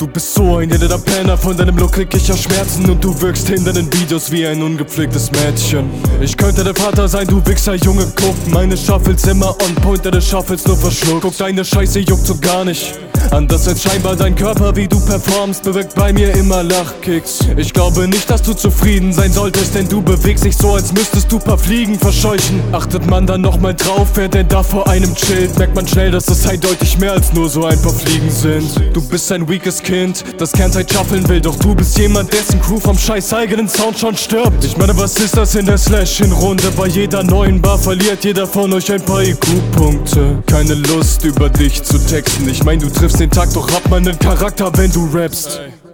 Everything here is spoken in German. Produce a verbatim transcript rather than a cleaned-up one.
Du bist so ein elender Penner, von deinem Look krieg ich ja Schmerzen. Und du wirkst hinter den Videos wie ein ungepflegtes Mädchen. Ich könnte der Vater sein, du Wichser, Junge, guck. Meine Shuffles immer on point, deine Shuffles nur verschluckt. Guck, deine Scheiße juckt so gar nicht. Anders als scheinbar dein Körper, wie du performst, bewirkt bei mir immer Lachkicks. Ich glaube nicht, dass du zufrieden sein solltest, denn du bewegst dich so, als müsstest du paar Fliegen verscheuchen. Achtet man dann nochmal drauf, wer denn da vor einem chillt, merkt man schnell, dass es eindeutig mehr als nur so ein paar Fliegen sind. Du bist ein weakes Kind, das Kernzeit schaffeln will, doch du bist jemand, dessen Crew vom scheiß eigenen Sound schon stirbt. Ich meine, was ist das in der Slash-In-Runde? Bei jeder neuen Bar verliert jeder von euch ein paar I Q-Punkte. Keine Lust, über dich zu texten, ich mein, du triffst den Tag, doch hab man nen Charakter, wenn du rappst.